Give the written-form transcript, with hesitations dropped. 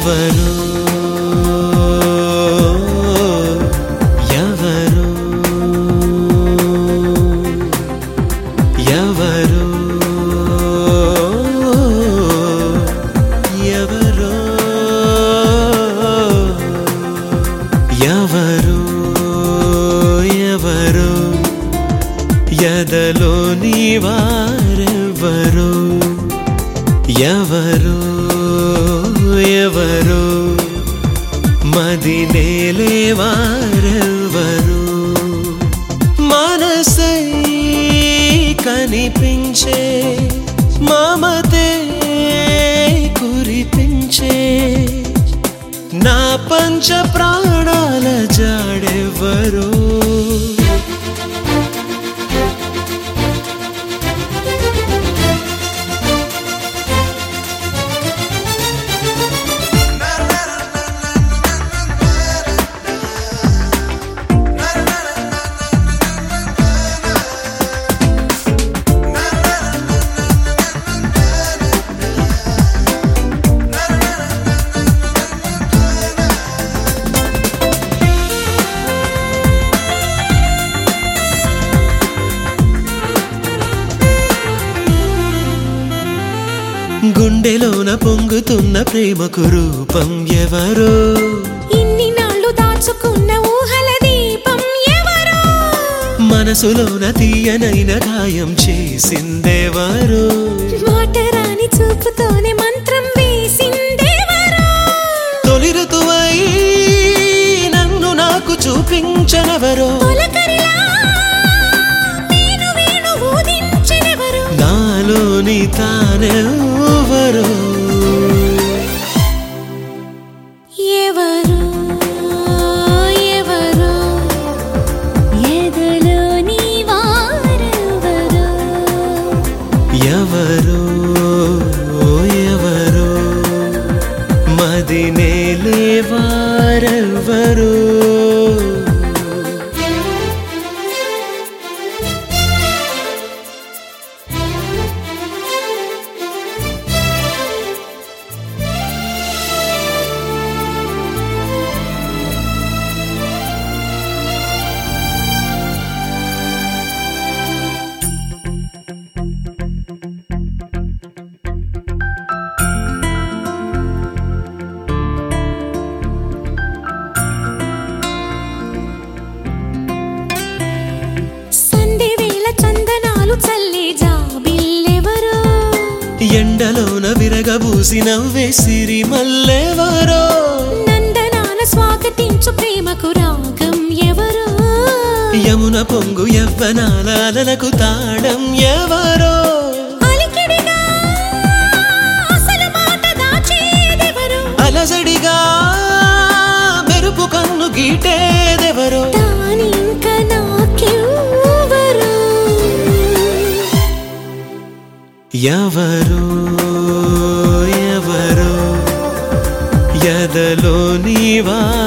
ఎవరు ఎవరు ఎవరు ఎవరు ఎవరు ఎవరు ఎదలోని వారెవరు ఎవరు ఎవరు మదినేలే వారెవరు మనసై కనిపించే మమతే కురిపించే నా పంచ ప్రాణాల జాడెవరు గుండెలోన పొంగుతున్న ప్రేమకు రూపం ఎవరో ఇన్ని నాళ్ళు దాచుకున్న ఊహల దీపం ఎవరో మనసులోన తీయనైన గాయం చేసిందెవరో మాటరాని చూపుతోనే మంత్రం వేసిందెవరో తొలి ఋతువై నన్ను నాకు చూపించనెవరో తొలకరిలా నేను వేణు ఊదించెనెవరో నాలోని తానెవరో ఎవరు ఎవరు ఎదలోని వారెవరు ఎవరు ఎవరు మదినేలే వారెవరు ఎండలోన విరగబూసి నవ్వే సిరిమల్లెవరో నందనాన స్వాగతించు ప్రేమకు రాగం ఎవరో యమున పొంగు యవ్వనాల అలలకు తాళం ఎవరో అలికిడిగా అసలు మాట దాచేదెవరో అలజడిగా మెరుపు కన్ను గీటేదెవరో తానింక నాకెవ్వరు ఎవరు ఎవరు ఎదలోని వా